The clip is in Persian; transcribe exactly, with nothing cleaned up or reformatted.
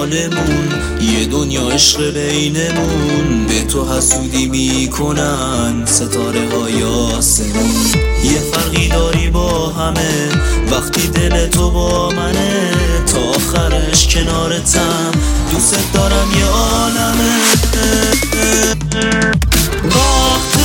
حالمون، یه دنیا عشق بینمون. به تو حسودی میکنن ستاره های آسمون. یه فرقی داری با همه وقتی دل تو با منه، تا آخرش کنارتم، دوست دارم یه عالمه.